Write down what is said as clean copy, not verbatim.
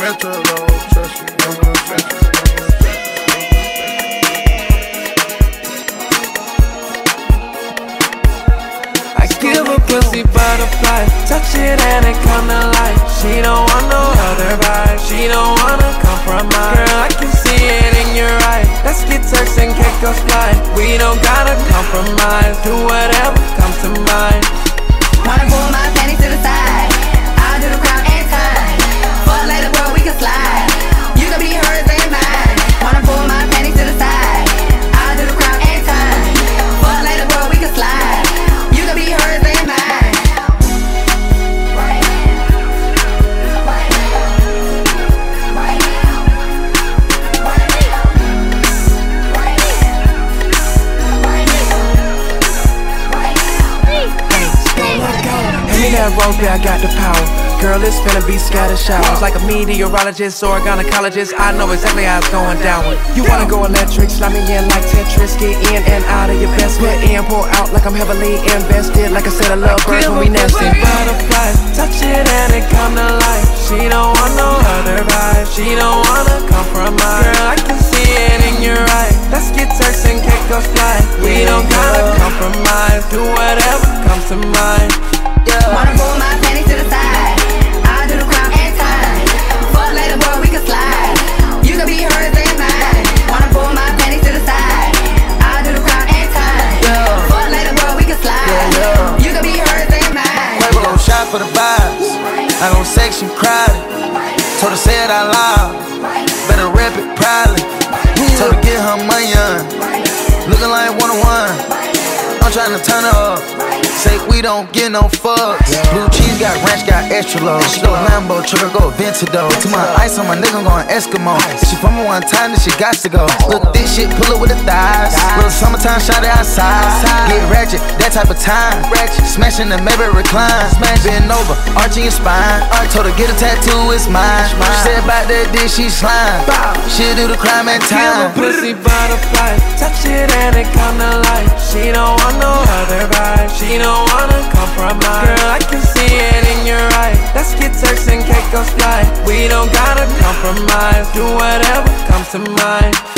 Metro, don't trust you, don't trust you. Give a pussy butterfly, touch it and it come to life. She don't want no other vibe, she don't wanna compromise. Girl, I can see it in your eyes. Let's get Turks and Caicos fly. We don't gotta compromise, do whatever comes to mind. Wanna pull my panties to the side, I'll do the crown and time. Fuck later, bro, we can slide. You can be hers and mine. Wanna pull my panties to the side, I'll do the crown and time. Fuck later, bro, we can slide. You can be hers and mine. That rose, I got the power. Girl, it's finna be scattered showers. Like a meteorologist or a gynecologist, I know exactly how it's going down. You wanna go electric, slide me in like Tetris. Get in and out of your best. Put in, pull out like I'm heavily invested. Like I said, I love birds when we nesting. Butterflies, touch it and it come to life. She don't want no other vibe, she don't wanna compromise. Girl, I can see it in your eyes. Let's get Turks and Caicos fly. We don't gotta compromise, do whatever comes to mind. Wanna pull my panties to the side, I'll do the crown and time. Fuck later, boy, we can slide. You can be hers and mine. Wanna pull my panties to the side, I'll do the crown and time. Fuck later, boy, we can slide. You can be hers and mine. We gon' shot for the vibes, I gon' section crowded. Told her say it out loud, better rap it proudly. Told her get her money on, looking like 101. I'm tryna turn her up, say we don't get no fucks. Blue cheese got ranch, got extra low. She go Lambo, trigger go Aventador. To my ice on my nigga, I'm going Eskimo. If she from me one time, then she got to go. Look this shit, pull her with the thighs. Little summertime, shot it outside. Get ratchet, that type of time. Smashing the maybe recline. Bend over, arching your spine. Told her get a tattoo, it's mine. She said about that dick, she slime. She'll do the crime at time. Give a pussy butterfly, touch it and it come to life. She don't want no other vibe, she don't wanna compromise. Girl, I can see it in your eyes. Let's get Turks and Caicos fly. We don't gotta compromise, do whatever comes to mind.